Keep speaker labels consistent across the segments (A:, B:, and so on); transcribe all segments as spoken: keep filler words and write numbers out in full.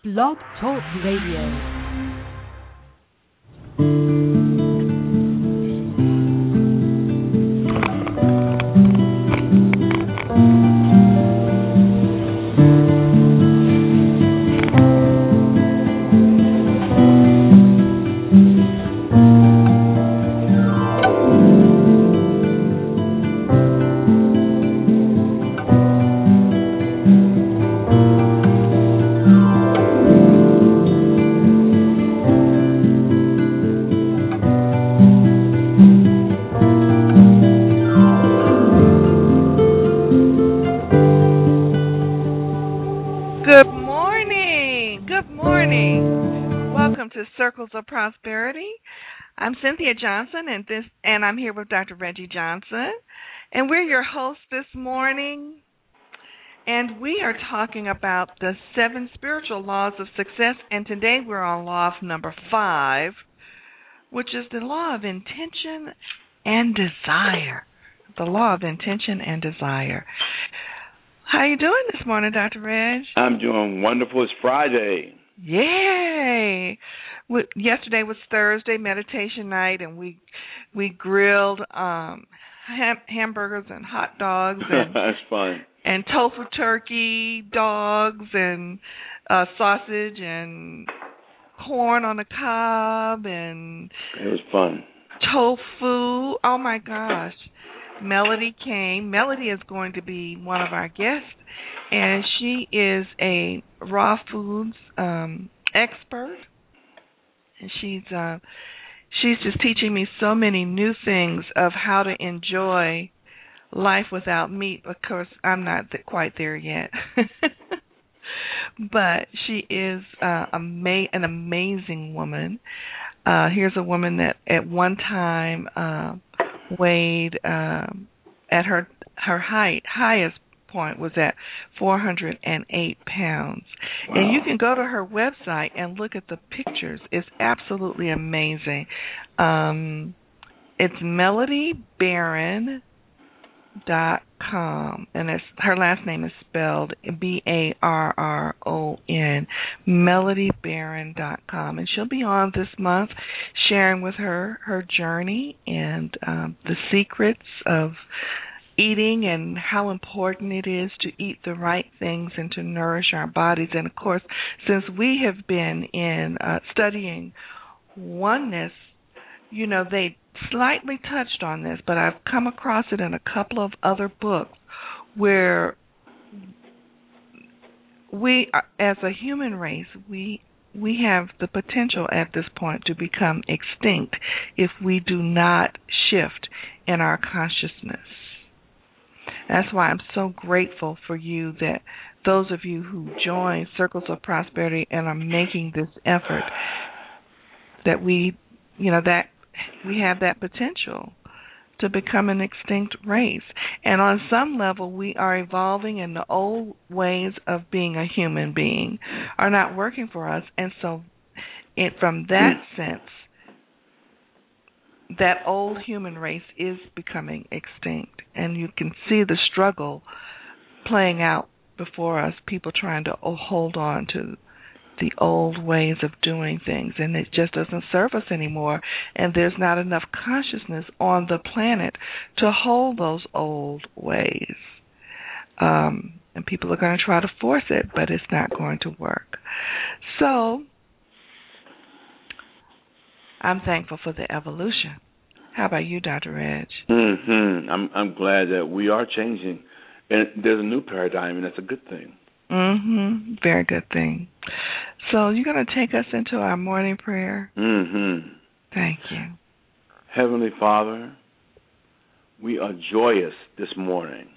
A: Blog Talk Radio.
B: Circles of Prosperity. I'm Cynthia Johnson, and this, and I'm here with Doctor Reggie Johnson, and we're your hosts this morning. And we are talking about the seven spiritual laws of success, and today we're on law number five, which is the law of intention and desire. The law of intention and desire. How you doing this morning, Doctor Reg?
C: I'm doing wonderful. It's Friday.
B: Yay! We, yesterday was Thursday meditation night, and we we grilled um, ham, hamburgers and hot dogs. And,
C: That's fun.
B: And tofu turkey dogs and uh, sausage and corn on the cob and
C: it was fun.
B: Tofu. Oh my gosh! Melody came. Melody is going to be one of our guests, and she is a raw foods um, expert. And she's uh, she's just teaching me so many new things of how to enjoy life without meat. Of course, I'm not th- quite there yet. But she is uh, ama- an amazing woman. Uh, here's a woman that at one time uh, weighed uh, at her her height highest point was at four hundred eight pounds. Wow. And you can go to her website and look at the pictures. It's absolutely amazing. Um, it's melody barron dot com, and it's, her last name is spelled B A R R O N, melody barron dot com. And she'll be on this month sharing with her her journey and um, the secrets of eating and how important it is to eat the right things and to nourish our bodies. And, of course, since we have been in uh, studying oneness, you know, they slightly touched on this, but I've come across it in a couple of other books where we, as a human race, we we have the potential at this point to become extinct if we do not shift in our consciousness. That's why I'm so grateful for you, that those of you who join Circles of Prosperity and are making this effort, that we, you know, that we have that potential to become an extinct race. And on some level, we are evolving, and the old ways of being a human being are not working for us. And so it, from that sense, that old human race is becoming extinct, and you can see the struggle playing out before us, people trying to hold on to the old ways of doing things, and it just doesn't serve us anymore, and there's not enough consciousness on the planet to hold those old ways. Um, and people are going to try to force it, but it's not going to work. So I'm thankful for the evolution. How about you, Doctor Reg?
C: Mm-hmm. I'm I'm glad that we are changing, and there's a new paradigm, and that's a good thing.
B: Mm-hmm. Very good thing. So you're going to take us into our morning prayer?
C: Mm-hmm.
B: Thank you.
C: Heavenly Father, we are joyous this morning,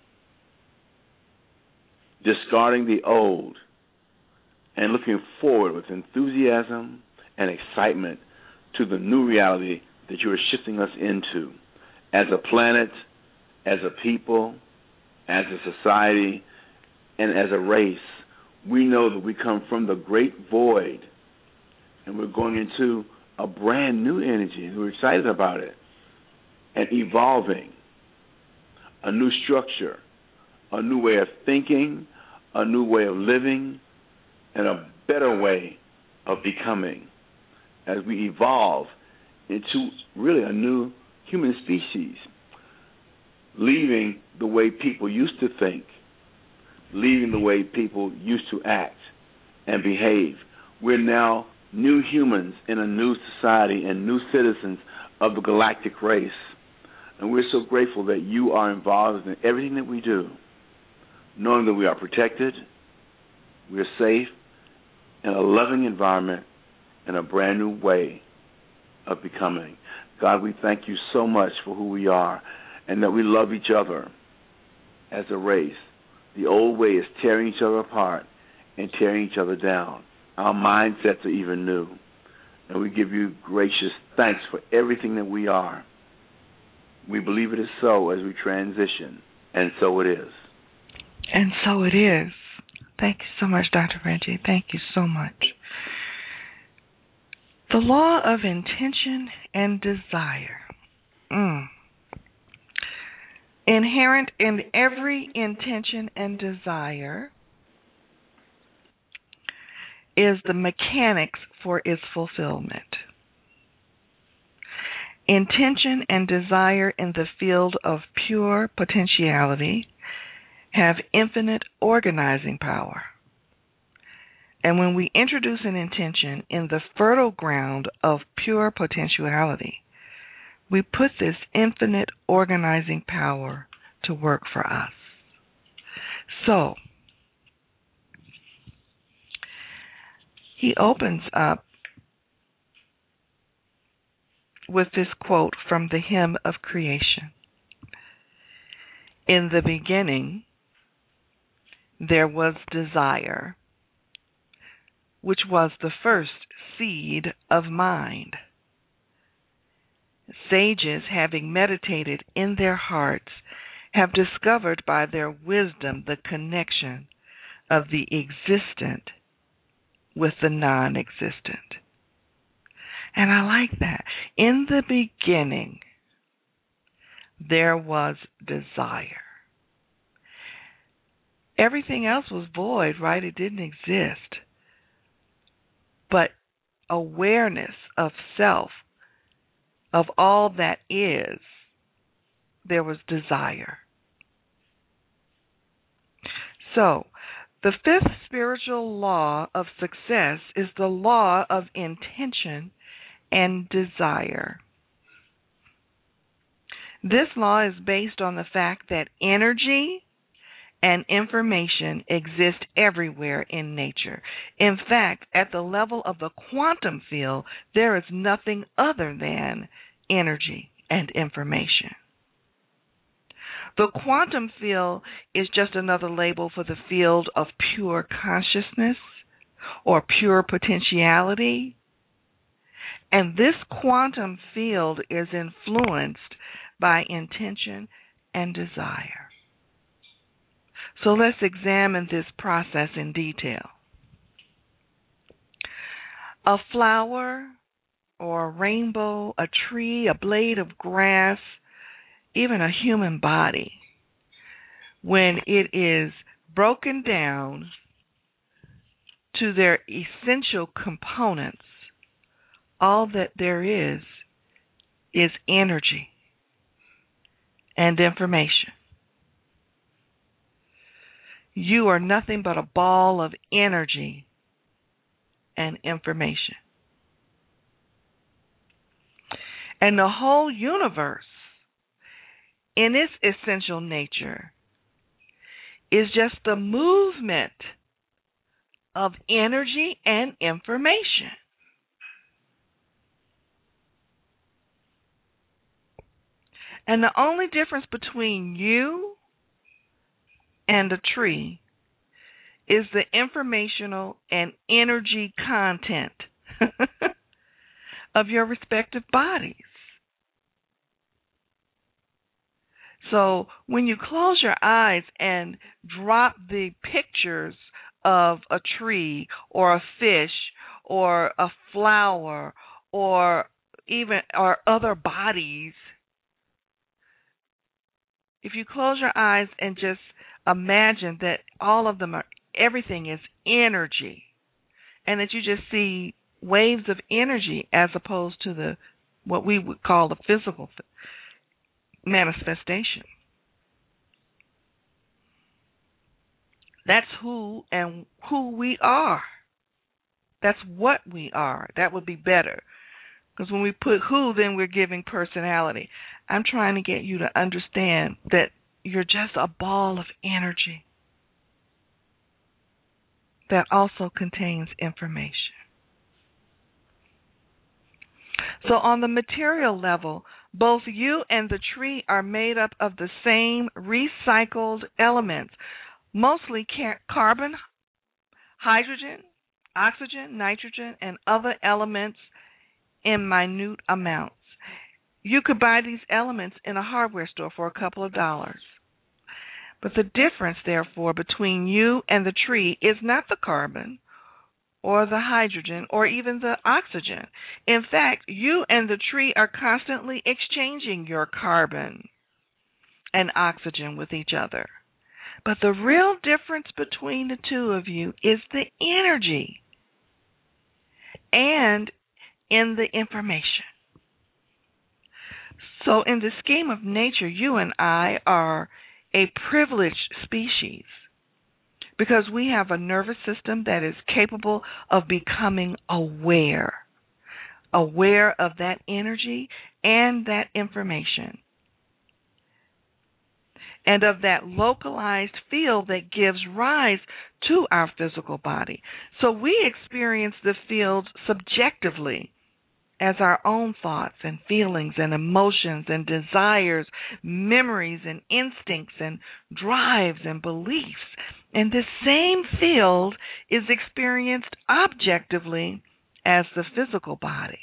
C: discarding the old and looking forward with enthusiasm and excitement to the new reality that you are shifting us into as a planet, as a people, as a society, and as a race. We know that we come from the great void, and we're going into a brand new energy. We're excited about it, and evolving a new structure, a new way of thinking, a new way of living, and a better way of becoming as we evolve into really a new human species, leaving the way people used to think, leaving the way people used to act and behave. We're now new humans in a new society and new citizens of the galactic race. And we're so grateful that you are involved in everything that we do, knowing that we are protected, we're safe, in a loving environment, in a brand new way of becoming. God, we thank you so much for who we are and that we love each other as a race. The old way is tearing each other apart and tearing each other down. Our mindsets are even new. And we give you gracious thanks for everything that we are. We believe it is so as we transition, and so it is.
B: And so it is. Thank you so much, Doctor Reggie. Thank you so much. The law of intention and desire. Mm. Inherent in every intention and desire is the mechanics for its fulfillment. Intention and desire in the field of pure potentiality have infinite organizing power. And when we introduce an intention in the fertile ground of pure potentiality, we put this infinite organizing power to work for us. So, he opens up with this quote from the Hymn of Creation. In the beginning, there was desire, which was the first seed of mind. Sages, having meditated in their hearts, have discovered by their wisdom the connection of the existent with the non-existent. And I like that. In the beginning, there was desire. Everything else was void, right? It didn't exist. But awareness of self, of all that is, there was desire. So, the fifth spiritual law of success is the law of intention and desire. This law is based on the fact that energy and information exist everywhere in nature. In fact, at the level of the quantum field, there is nothing other than energy and information. The quantum field is just another label for the field of pure consciousness or pure potentiality. And this quantum field is influenced by intention and desire. So let's examine this process in detail. A flower or a rainbow, a tree, a blade of grass, even a human body, when it is broken down to their essential components, all that there is is energy and information. You are nothing but a ball of energy and information. And the whole universe, in its essential nature, is just the movement of energy and information. And the only difference between you and a tree is the informational and energy content of your respective bodies. So when you close your eyes and drop the pictures of a tree or a fish or a flower or even or other bodies, if you close your eyes and just imagine that all of them are, everything is energy and that you just see waves of energy as opposed to the what we would call the physical manifestation. That's who and who we are. That's what we are. That would be better. Because when we put who, then we're giving personality. I'm trying to get you to understand that you're just a ball of energy that also contains information. So on the material level, both you and the tree are made up of the same recycled elements, mostly car- carbon, hydrogen, oxygen, nitrogen, and other elements in minute amounts. You could buy these elements in a hardware store for a couple of dollars. But the difference, therefore, between you and the tree is not the carbon or the hydrogen or even the oxygen. In fact, you and the tree are constantly exchanging your carbon and oxygen with each other. But the real difference between the two of you is the energy and in the information. So in the scheme of nature, you and I are a privileged species because we have a nervous system that is capable of becoming aware, aware of that energy and that information, and of that localized field that gives rise to our physical body. So we experience the field subjectively as our own thoughts and feelings and emotions and desires, memories and instincts and drives and beliefs. And this same field is experienced objectively as the physical body.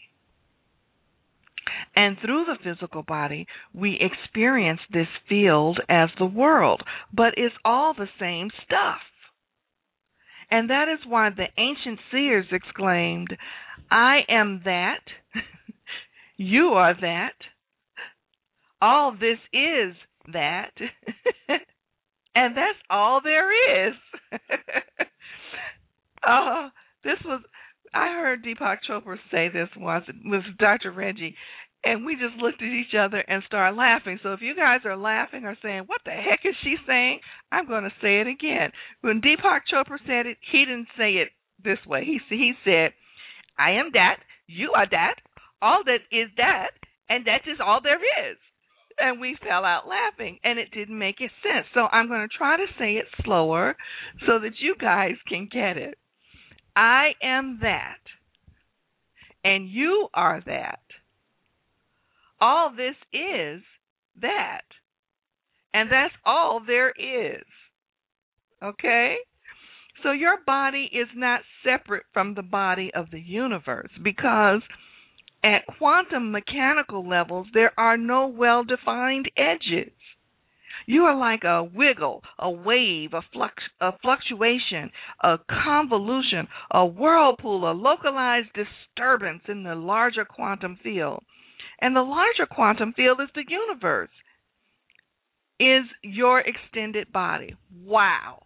B: And through the physical body, we experience this field as the world, but it's all the same stuff. And that is why the ancient seers exclaimed, I am that, you are that, all this is that, and that's all there is. uh, this was, I heard Deepak Chopra say this once with Doctor Reggie, and we just looked at each other and started laughing. So if you guys are laughing or saying, what the heck is she saying? I'm going to say it again. When Deepak Chopra said it, he didn't say it this way. He, he said, I am that, you are that, all that is that, and that is all there is. And we fell out laughing, and it didn't make any sense. So I'm going to try to say it slower so that you guys can get it. I am that, and you are that. All this is that, and that's all there is. Okay? So your body is not separate from the body of the universe because at quantum mechanical levels, there are no well-defined edges. You are like a wiggle, a wave, a, flux, a fluctuation, a convolution, a whirlpool, a localized disturbance in the larger quantum field. And the larger quantum field is the universe, is your extended body. Wow.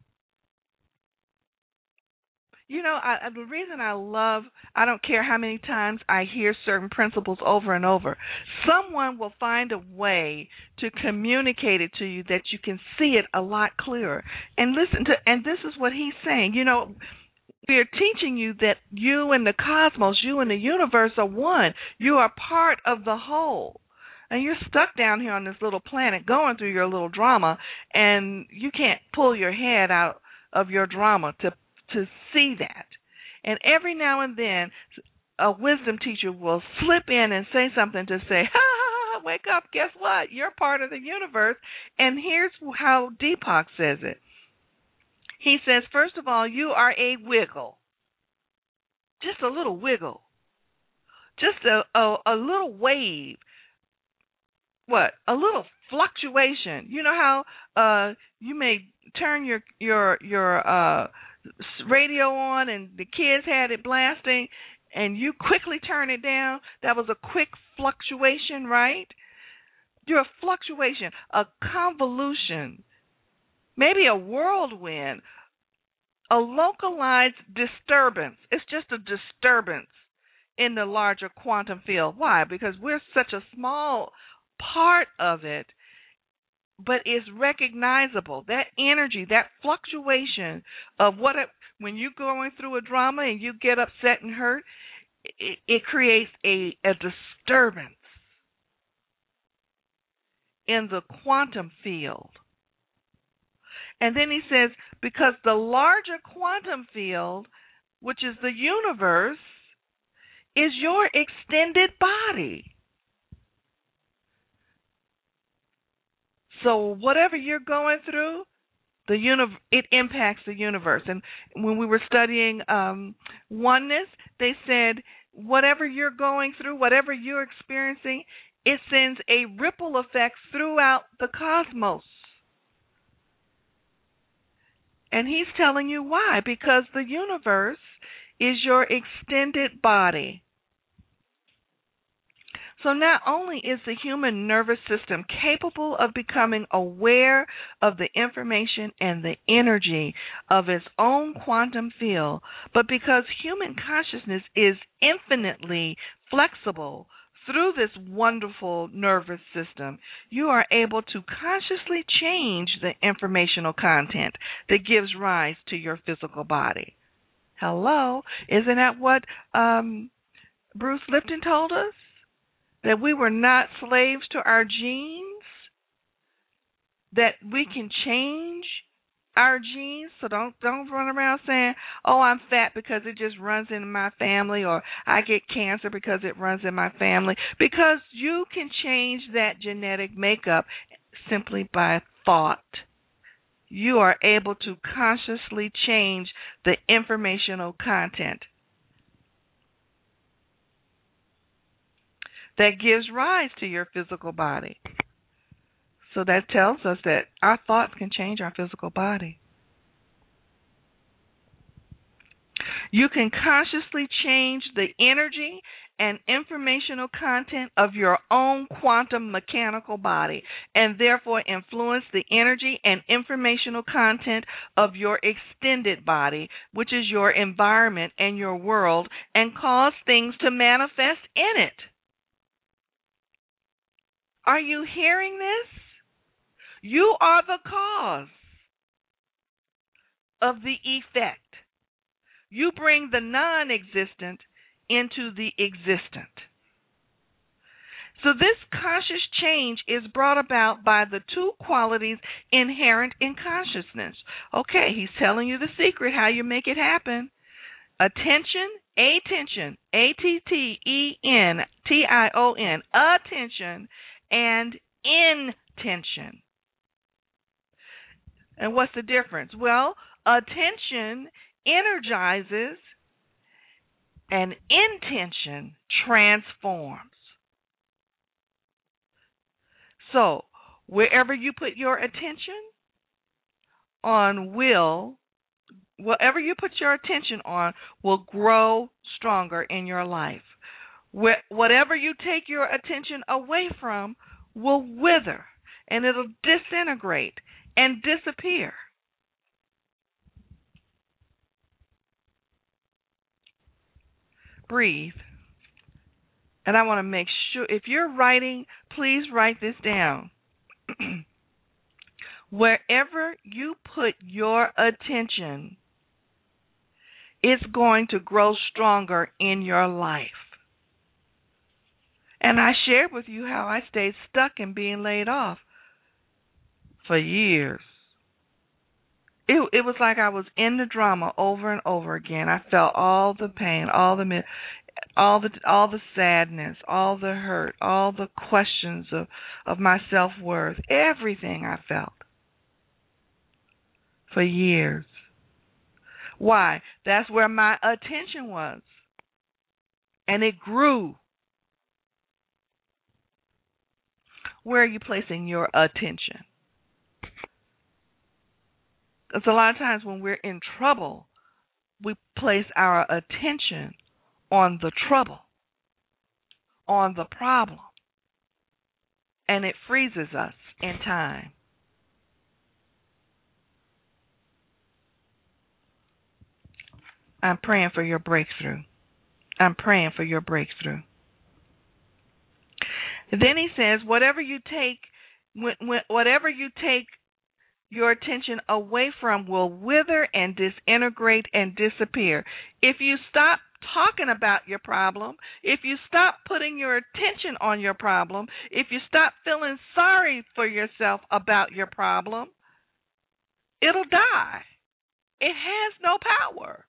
B: You know, I, the reason I love, I don't care how many times I hear certain principles over and over, someone will find a way to communicate it to you that you can see it a lot clearer. And listen to, and this is what he's saying. You know, we're teaching you that you and the cosmos, you and the universe are one. You are part of the whole. And you're stuck down here on this little planet going through your little drama, and you can't pull your head out of your drama to to see that. And every now and then, a wisdom teacher will slip in and say something to say, ha, ha, ha, wake up, guess what? You're part of the universe. And here's how Deepak says it. He says, first of all, you are a wiggle. Just a little wiggle. Just a, a, a little wave. What? A little fluctuation. You know how uh, you may turn your your your uh, radio on and the kids had it blasting and you quickly turn it down? That was a quick fluctuation, right? You're a fluctuation, a convolution, maybe a whirlwind, A localized disturbance. It's just a disturbance in the larger quantum field. Why? Because we're such a small part of it, but it's recognizable. That energy, that fluctuation of what it, when you're going through a drama and you get upset and hurt, it, it creates a, a disturbance in the quantum field. And then he says, because the larger quantum field, which is the universe, is your extended body. So whatever you're going through, the uni- it impacts the universe. And when we were studying um, oneness, they said whatever you're going through, whatever you're experiencing, it sends a ripple effect throughout the cosmos. And he's telling you why. Because the universe is your extended body. So not only is the human nervous system capable of becoming aware of the information and the energy of its own quantum field, but because human consciousness is infinitely flexible through this wonderful nervous system, you are able to consciously change the informational content that gives rise to your physical body. Hello? Isn't that what um, Bruce Lipton told us? That we were not slaves to our genes, that we can change our genes. So don't don't run around saying, oh, I'm fat because it just runs in my family, or I get cancer because it runs in my family. Because you can change that genetic makeup simply by thought. You are able to consciously change the informational content that gives rise to your physical body. So that tells us that our thoughts can change our physical body. You can consciously change the energy and informational content of your own quantum mechanical body, and therefore influence the energy and informational content of your extended body, which is your environment and your world, and cause things to manifest in it. Are you hearing this? You are the cause of the effect. You bring the non-existent into the existent. So this conscious change is brought about by the two qualities inherent in consciousness. Okay, he's telling you the secret, how you make it happen. Attention, attention, A T T E N T I O N, attention, and intention. And what's the difference? Well, attention energizes and intention transforms. So, wherever you put your attention on will, whatever you put your attention on will grow stronger in your life. Whatever you take your attention away from will wither, and it'll disintegrate and disappear. Breathe. And I want to make sure, if you're writing, please write this down. Wherever you put your attention, it's going to grow stronger in your life. And I shared with you how I stayed stuck in being laid off for years. It it was like I was in the drama over and over again. I felt all the pain, all the all the all the sadness, all the hurt, all the questions of, of my self-worth, everything I felt for years. Why? That's where my attention was. And it grew. Where are you placing your attention? Because a lot of times when we're in trouble, we place our attention on the trouble, on the problem, and it freezes us in time. I'm praying for your breakthrough. I'm praying for your breakthrough. Then he says, whatever you take, when, when, whatever you take your attention away from will wither and disintegrate and disappear. If you stop talking about your problem, if you stop putting your attention on your problem, if you stop feeling sorry for yourself about your problem, it'll die. It has no power.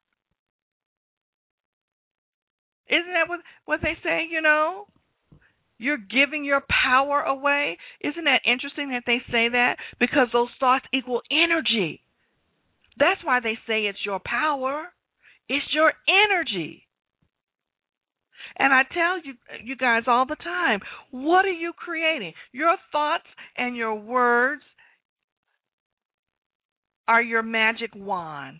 B: Isn't that what, what they say, you know? You're giving your power away. Isn't that interesting that they say that? Because those thoughts equal energy. That's why they say it's your power. It's your energy. And I tell you, you guys all the time, what are you creating? Your thoughts and your words are your magic wand.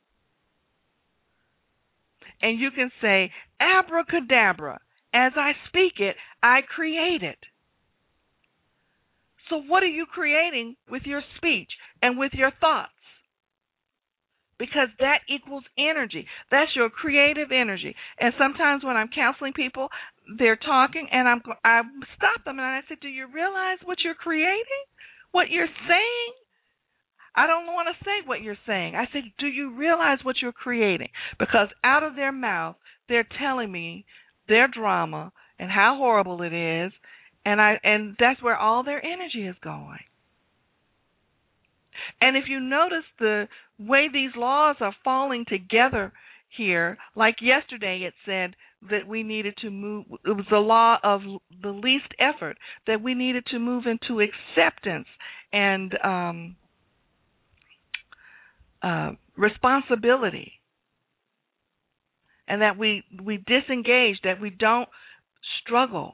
B: And you can say, abracadabra. As I speak it, I create it. So what are you creating with your speech and with your thoughts? Because that equals energy. That's your creative energy. And sometimes when I'm counseling people, they're talking, and I'm I stop them and I say, do you realize what you're creating? What you're saying? I don't want to say what you're saying. I say, do you realize what you're creating? Because out of their mouth, they're telling me their drama and how horrible it is, and I and that's where all their energy is going. And if you notice the way these laws are falling together here, like yesterday it said that we needed to move, it was the law of the least effort, that we needed to move into acceptance and um, uh, responsibility. And that we, we disengage, that we don't struggle,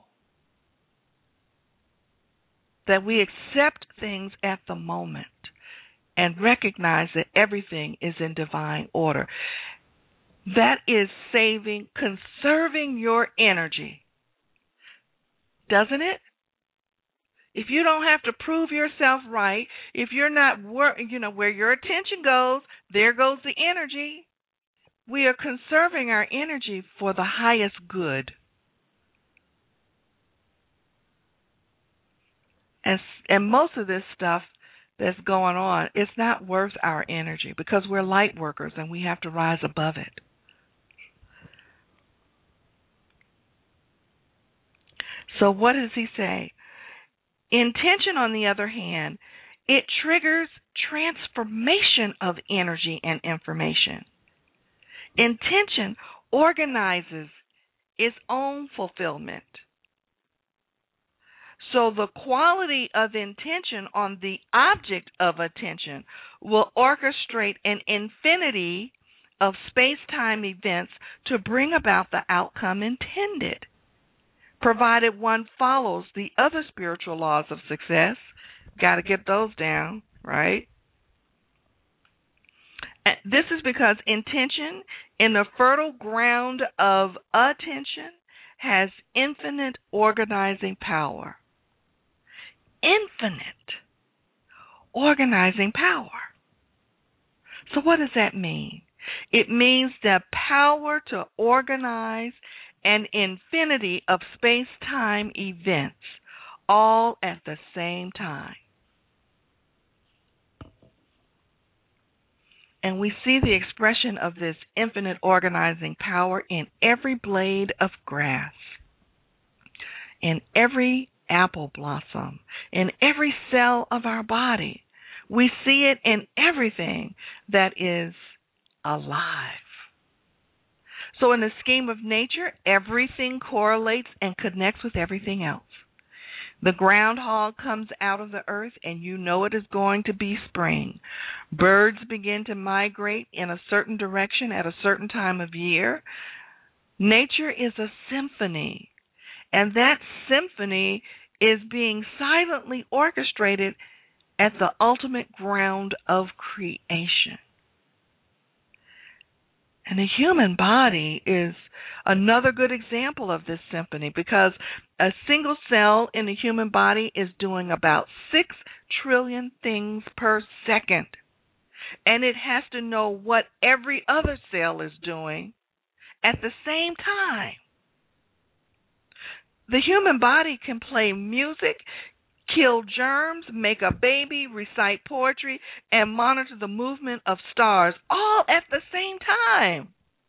B: that we accept things at the moment and recognize that everything is in divine order. That is saving, conserving your energy, doesn't it? If you don't have to prove yourself right, if you're not, wor- you know, where your attention goes, there goes the energy. We are conserving our energy for the highest good. And, and most of this stuff that's going on, it's not worth our energy because we're light workers and we have to rise above it. So what does he say? Intention, on the other hand, it triggers transformation of energy and information. Intention organizes its own fulfillment. So the quality of intention on the object of attention will orchestrate an infinity of space-time events to bring about the outcome intended, provided one follows the other spiritual laws of success. Got to get those down, right? This is because intention in the fertile ground of attention has infinite organizing power. Infinite organizing power. So what does that mean? It means the power to organize an infinity of space-time events all at the same time. And we see the expression of this infinite organizing power in every blade of grass, in every apple blossom, in every cell of our body. We see it in everything that is alive. So in the scheme of nature, everything correlates and connects with everything else. The groundhog comes out of the earth and you know it is going to be spring. Birds begin to migrate in a certain direction at a certain time of year. Nature is a symphony, and that symphony is being silently orchestrated at the ultimate ground of creation. And the human body is another good example of this symphony, because a single cell in the human body is doing about six trillion things per second. And it has to know what every other cell is doing at the same time. The human body can play music, kill germs, make a baby, recite poetry, and monitor the movement of stars all at the same time.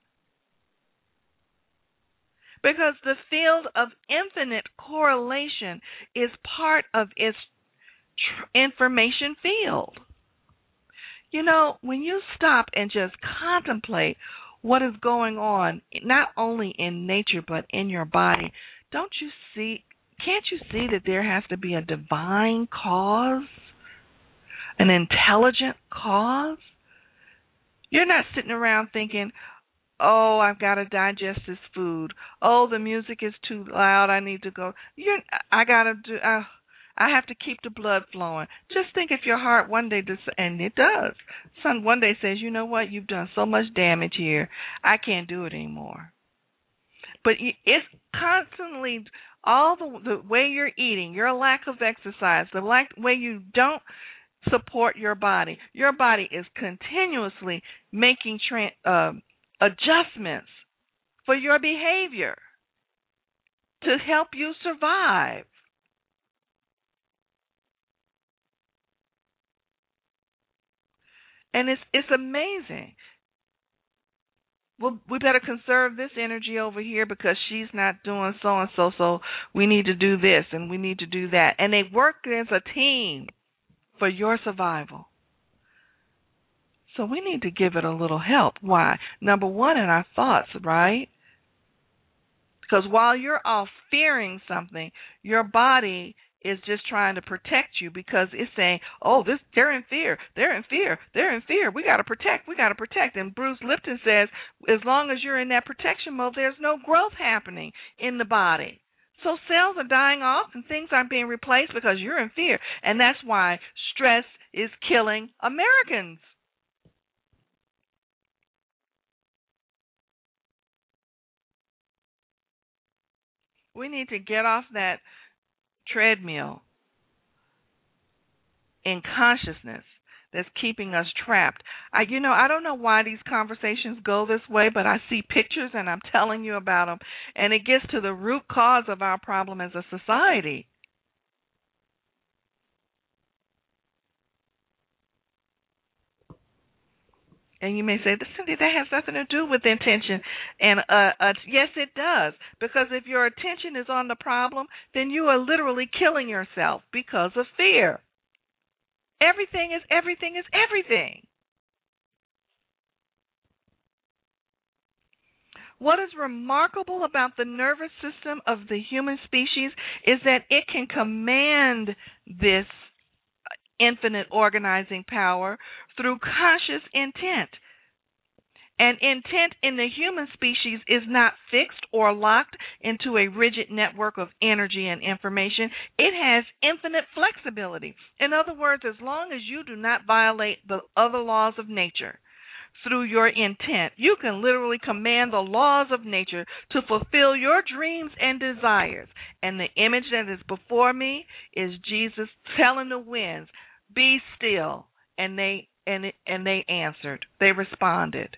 B: Because the field of infinite correlation is part of its tr- information field. You know, when you stop and just contemplate what is going on, not only in nature but in your body, don't you see, can't you see that there has to be a divine cause, an intelligent cause? You're not sitting around thinking, oh, I've got to digest this food. Oh, the music is too loud. I need to go. You're, I got to do. Uh, I have to keep the blood flowing. Just think if your heart one day, does, and it does, son, one day says, you know what? You've done so much damage here. I can't do it anymore. But it's constantly all the the way you're eating, your lack of exercise, the lack way you don't support your body. Your body is continuously making tra- uh, adjustments for your behavior to help you survive. And it's it's amazing. Well, we better conserve this energy over here because she's not doing so and so, so we need to do this and we need to do that. And they work as a team for your survival. So we need to give it a little help. Why? Number one, in our thoughts, right? Because while you're off fearing something, your body is just trying to protect you because it's saying, oh, this they're in fear, they're in fear, they're in fear. We got to protect, we got to protect. And Bruce Lipton says, as long as you're in that protection mode, there's no growth happening in the body. So cells are dying off and things aren't being replaced because you're in fear. And that's why stress is killing Americans. We need to get off that treadmill in consciousness that's keeping us trapped. I, you know, I don't know why these conversations go this way, but I see pictures and I'm telling you about them, and it gets to the root cause of our problem as a society. And you may say, Cindy, that has nothing to do with intention. And uh, uh, yes, it does. Because if your attention is on the problem, then you are literally killing yourself because of fear. Everything is everything is everything. What is remarkable about the nervous system of the human species is that it can command this infinite organizing power through conscious intent. And intent in the human species is not fixed or locked into a rigid network of energy and information. It has infinite flexibility. In other words, as long as you do not violate the other laws of nature through your intent, you can literally command the laws of nature to fulfill your dreams and desires. And the image that is before me is Jesus telling the winds, be still, and they and it, and they answered. They responded.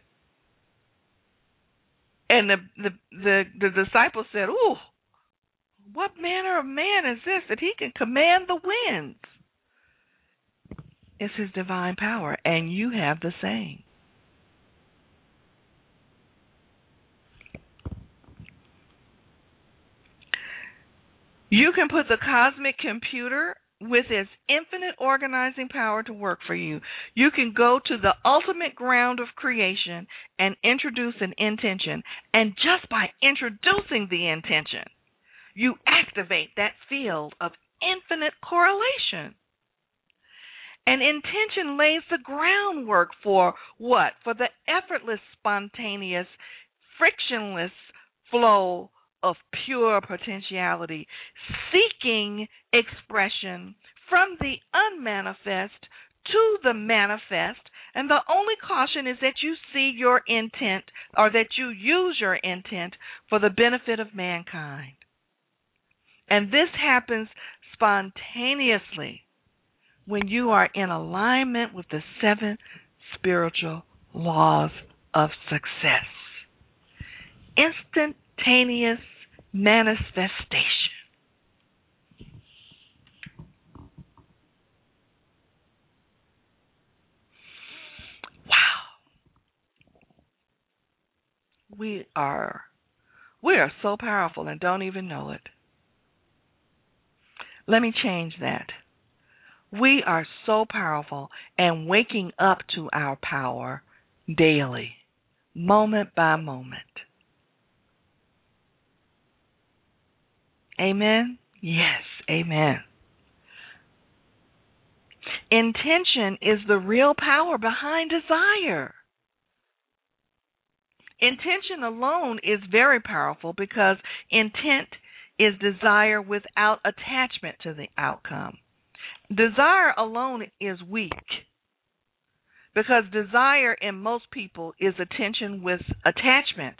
B: And the, the the the disciples said, "Ooh, what manner of man is this that he can command the winds?" It's his divine power, and you have the same. You can put the cosmic computer with its infinite organizing power to work for you. You can go to the ultimate ground of creation and introduce an intention. And just by introducing the intention, you activate that field of infinite correlation. And intention lays the groundwork for what? For the effortless, spontaneous, frictionless flow of pure potentiality, seeking expression from the unmanifest to the manifest. And the only caution is that you see your intent, or that you use your intent for the benefit of mankind. And this happens spontaneously when you are in alignment with the seven spiritual laws of success. Instantaneous manifestation. Wow. We are we are so powerful and don't even know it. Let me change that. We are so powerful and waking up to our power daily, moment by moment. Amen? Yes, amen. Intention is the real power behind desire. Intention alone is very powerful because intent is desire without attachment to the outcome. Desire alone is weak because desire in most people is attention with attachment.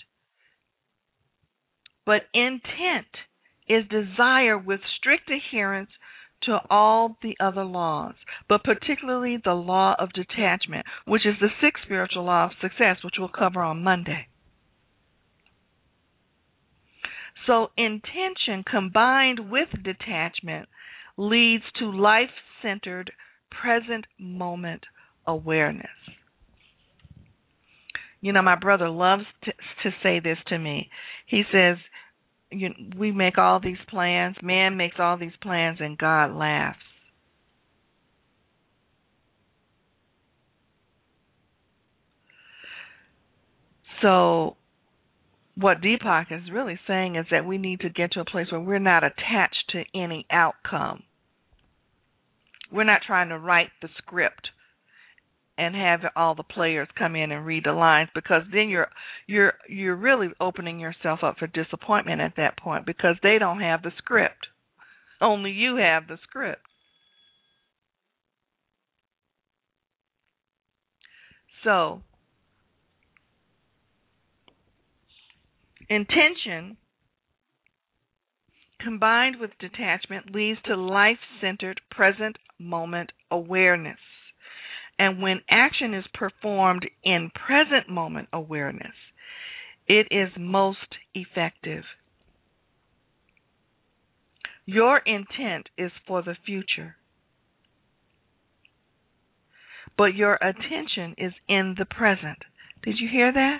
B: But intent is desire with strict adherence to all the other laws, but particularly the law of detachment, which is the sixth spiritual law of success, which we'll cover on Monday. So intention combined with detachment leads to life-centered, present moment awareness. You know, my brother loves to, to say this to me. He says, you know, we make all these plans, man makes all these plans, and God laughs. So what Deepak is really saying is that we need to get to a place where we're not attached to any outcome. We're not trying to write the script and have all the players come in and read the lines, because then you're you're you're really opening yourself up for disappointment at that point, because they don't have the script. Only you have the script. So intention combined with detachment leads to life-centered, present moment awareness. And when action is performed in present moment awareness, it is most effective. Your intent is for the future, but your attention is in the present. Did you hear that?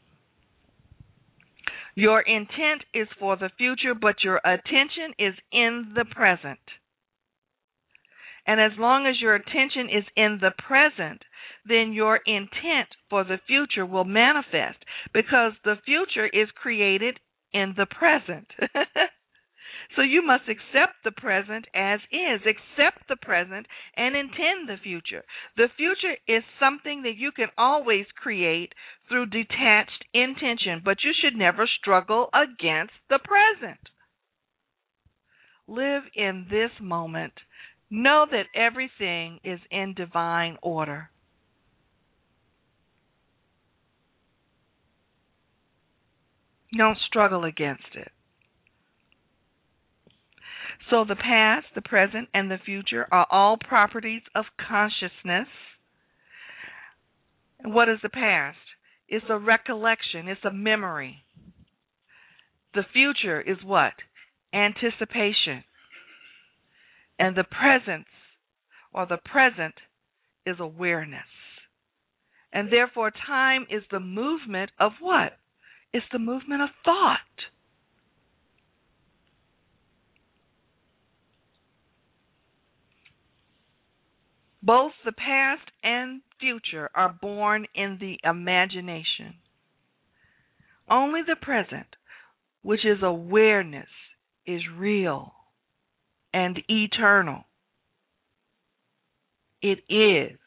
B: Your intent is for the future, but your attention is in the present. And as long as your attention is in the present, then your intent for the future will manifest, because the future is created in the present. So you must accept the present as is. Accept the present and intend the future. The future is something that you can always create through detached intention, but you should never struggle against the present. Live in this moment. Know that everything is in divine order. Don't struggle against it. So the past, the present, and the future are all properties of consciousness. And what is the past? It's a recollection. It's a memory. The future is what? Anticipation. And the presence, or the present, is awareness. And therefore, time is the movement of what? It's the movement of thought. Both the past and future are born in the imagination. Only the present, which is awareness, is real and eternal. It is.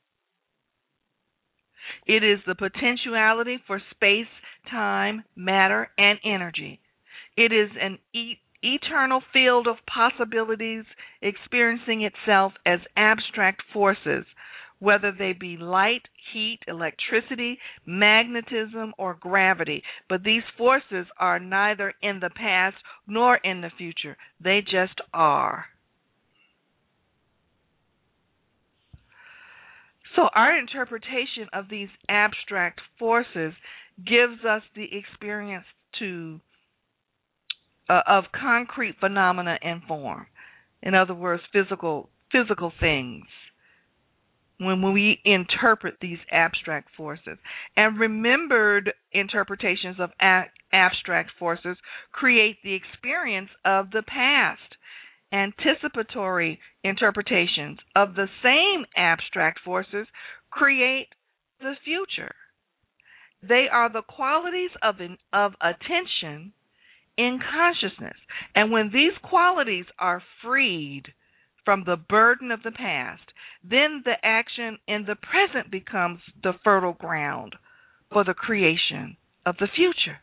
B: It is the potentiality for space, time, matter, and energy. It is an e- eternal field of possibilities experiencing itself as abstract forces, whether they be light, heat, electricity, magnetism, or gravity. But these forces are neither in the past nor in the future. They just are. So our interpretation of these abstract forces gives us the experience to uh, of concrete phenomena and form. In other words, physical physical things. When we interpret these abstract forces. And remembered interpretations of a- abstract forces create the experience of the past. Anticipatory interpretations of the same abstract forces create the future. They are the qualities of, an, of attention in consciousness. And when these qualities are freed from the burden of the past, then the action in the present becomes the fertile ground for the creation of the future.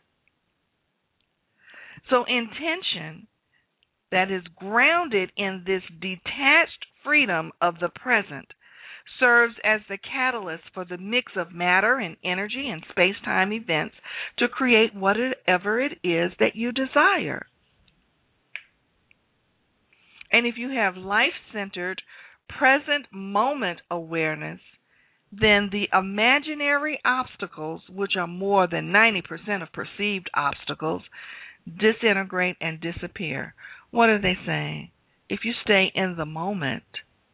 B: So intention that is grounded in this detached freedom of the present serves as the catalyst for the mix of matter and energy and space-time events to create whatever it is that you desire. And if you have life-centered, present moment awareness, then the imaginary obstacles, which are more than ninety percent of perceived obstacles, disintegrate and disappear. What are they saying? If you stay in the moment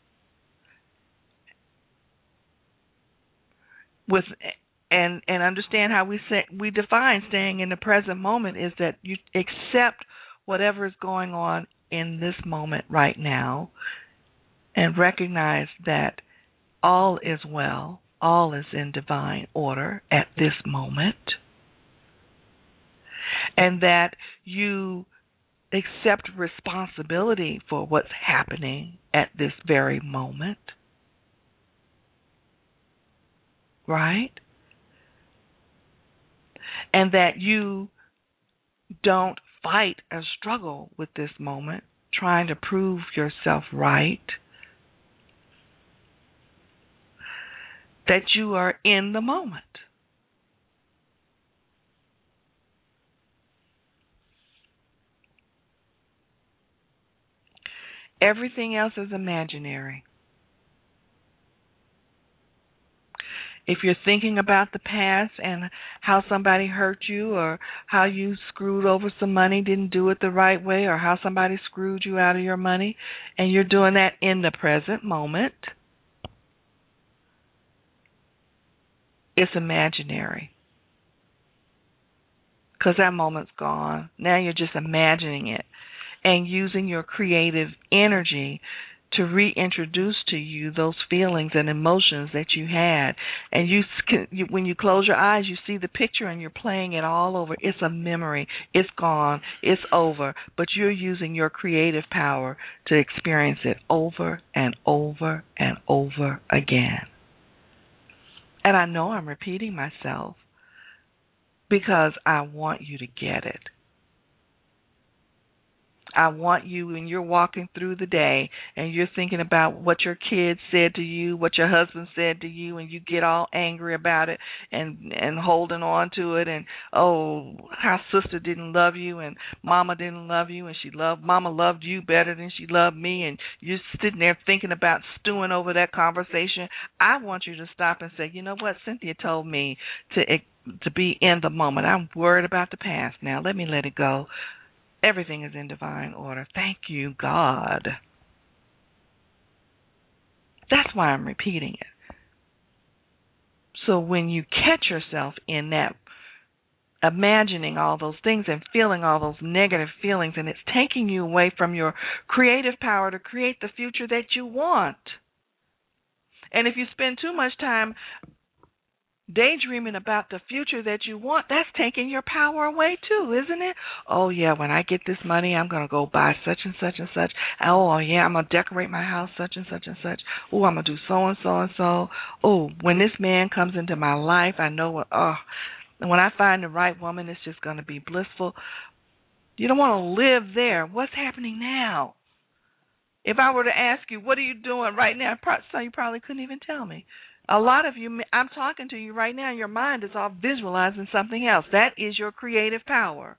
B: with and and understand how we say, we define staying in the present moment is that you accept whatever is going on in this moment right now and recognize that all is well, all is in divine order at this moment, and that you accept responsibility for what's happening at this very moment, right? And that you don't fight or struggle with this moment, trying to prove yourself right, that you are in the moment. Everything else is imaginary. If you're thinking about the past and how somebody hurt you, or how you screwed over some money, didn't do it the right way, or how somebody screwed you out of your money, and you're doing that in the present moment, it's imaginary. Because that moment's gone. Now you're just imagining it and using your creative energy to reintroduce to you those feelings and emotions that you had. And you, you, when you close your eyes, you see the picture and you're playing it all over. It's a memory. It's gone. It's over. But you're using your creative power to experience it over and over and over again. And I know I'm repeating myself because I want you to get it. I want you, when you're walking through the day and you're thinking about what your kids said to you, what your husband said to you, and you get all angry about it and and holding on to it, and oh, how sister didn't love you and mama didn't love you, and she loved mama loved you better than she loved me, and you're sitting there thinking about stewing over that conversation. I want you to stop and say, you know what, Cynthia told me to to be in the moment. I'm worried about the past now. Let me let it go. Everything is in divine order. Thank you, God. That's why I'm repeating it. So when you catch yourself in that, imagining all those things and feeling all those negative feelings, and it's taking you away from your creative power to create the future that you want. And if you spend too much time daydreaming about the future that you want, that's taking your power away too, isn't it? Oh yeah, when I get this money, I'm going to go buy such and such and such. Oh yeah, I'm going to decorate my house such and such and such. Oh, I'm going to do so and so and so. Oh, when this man comes into my life, I know what, oh, and when I find the right woman, it's just going to be blissful. You don't want to live there. What's happening now? If I were to ask you, what are you doing right now? You probably couldn't even tell me. A lot of you, I'm talking to you right now, your mind is all visualizing something else. That is your creative power.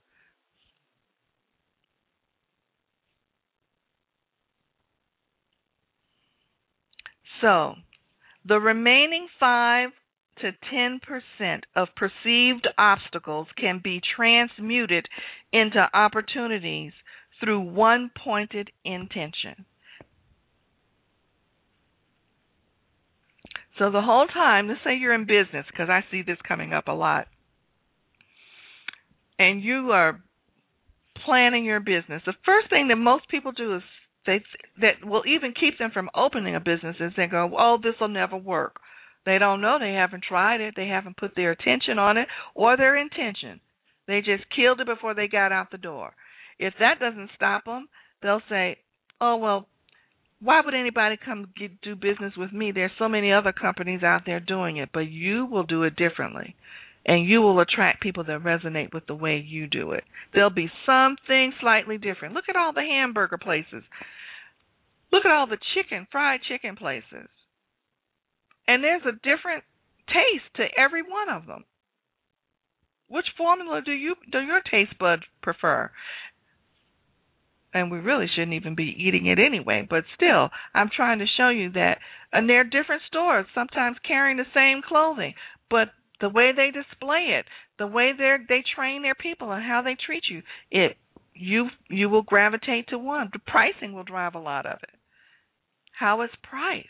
B: So, The remaining five to ten percent of perceived obstacles can be transmuted into opportunities through one pointed intention. So the whole time, let's say you're in business, because I see this coming up a lot, and you are planning your business. The first thing that most people do is they that will even keep them from opening a business is they go, "Oh, this will never work." They don't know. They haven't tried it. They haven't put their attention on it or their intention. They just killed it before they got out the door. If that doesn't stop them, they'll say, "Oh, well, why would anybody come get, do business with me? There's so many other companies out there doing it." But you will do it differently, and you will attract people that resonate with the way you do it. There'll be something slightly different. Look at all the hamburger places. Look at all the chicken, fried chicken places. And there's a different taste to every one of them. Which formula do you do your taste buds prefer? And we really shouldn't even be eating it anyway, but still, I'm trying to show you that. And there are different stores, sometimes carrying the same clothing, but the way they display it, the way they they train their people and how they treat you, it you you will gravitate to one. The pricing will drive a lot of it. How it's priced.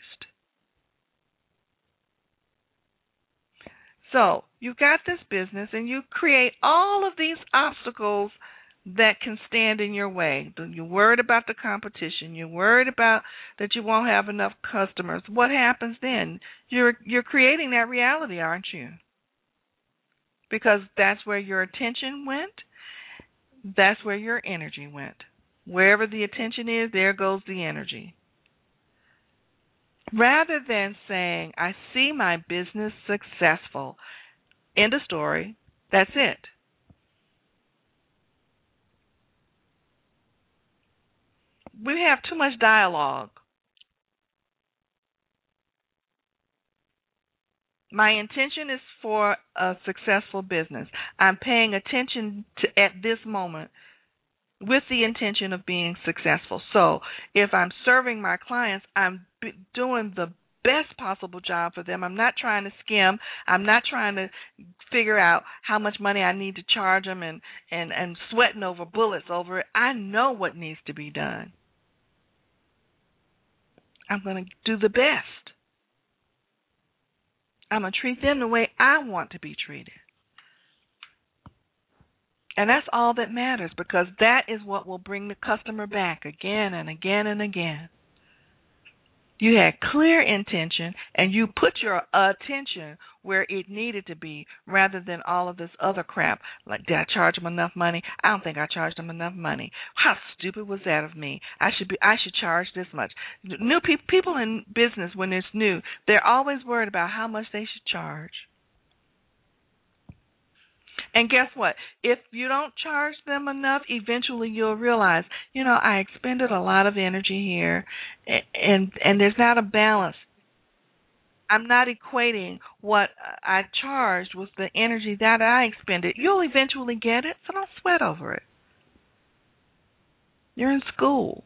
B: So you've got this business, and you create all of these obstacles that can stand in your way. You're worried about the competition. You're worried about that you won't have enough customers. What happens then? You're you're creating that reality, aren't you? Because that's where your attention went. That's where your energy went. Wherever the attention is, there goes the energy. Rather than saying, "I see my business successful," end of story, that's it. We have too much dialogue. My intention is for a successful business. I'm paying attention to at this moment with the intention of being successful. So if I'm serving my clients, I'm b- doing the best possible job for them. I'm not trying to skim. I'm not trying to figure out how much money I need to charge them and, and, and sweating over bullets over it. I know what needs to be done. I'm going to do the best. I'm going to treat them the way I want to be treated. And that's all that matters, because that is what will bring the customer back again and again and again. You had clear intention, and you put your attention where it needed to be rather than all of this other crap. Like, did I charge them enough money? I don't think I charged them enough money. How stupid was that of me? I should be. I should charge this much. New pe- people in business, when it's new, they're always worried about how much they should charge. And guess what? If you don't charge them enough, eventually you'll realize, you know, I expended a lot of energy here, and and there's not a balance. I'm not equating what I charged with the energy that I expended. You'll eventually get it, so don't sweat over it. You're in school.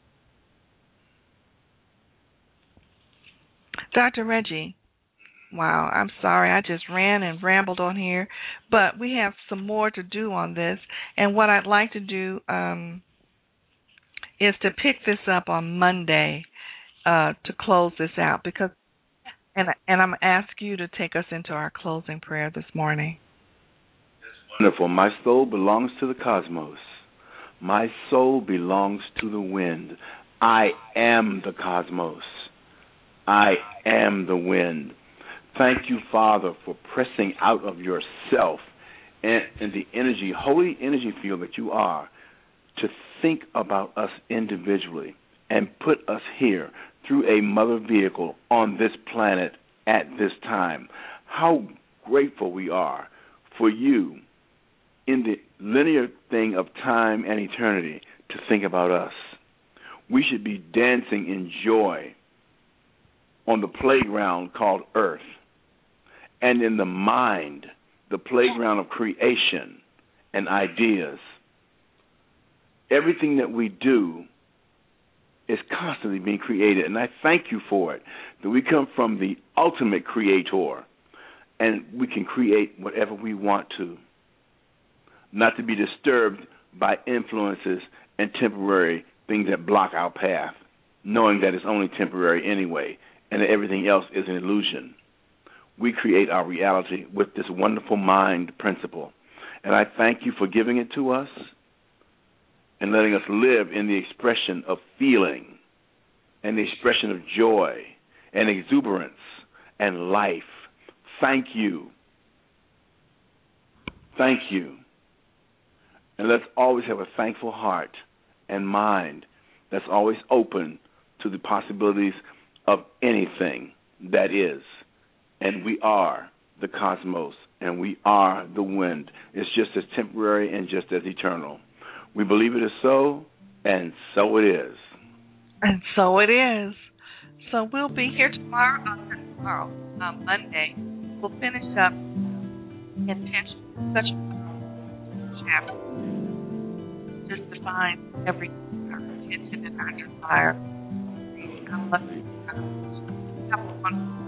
B: Doctor Reggie, wow, I'm sorry. I just ran and rambled on here, but we have some more to do on this. And what I'd like to do um, is to pick this up on Monday uh, to close this out, because, and and I'm asking you to take us into our closing prayer this morning.
C: Wonderful. My soul belongs to the cosmos. My soul belongs to the wind. I am the cosmos. I am the wind. Thank you, Father, for pressing out of yourself and, and the energy, holy energy field that you are, to think about us individually and put us here through a mother vehicle on this planet at this time. How grateful we are for you in the linear thing of time and eternity to think about us. We should be dancing in joy on the playground called Earth, and in the mind, the playground of creation and ideas. Everything that we do is constantly being created, and I thank you for it, that we come from the ultimate creator, and we can create whatever we want to, not to be disturbed by influences and temporary things that block our path, knowing that it's only temporary anyway, and that everything else is an illusion. We create our reality with this wonderful mind principle, and I thank you for giving it to us and letting us live in the expression of feeling and the expression of joy and exuberance and life. Thank you. Thank you. And let's always have a thankful heart and mind that's always open to the possibilities of anything that is. And we are the cosmos, and we are the wind. It's just as temporary and just as eternal. We believe it is so, and so it is.
B: And so it is. So we'll be here tomorrow, uh, tomorrow, uh, Monday. We'll finish up intention, such a chapter. Just define every our intention and our desire. Have a wonderful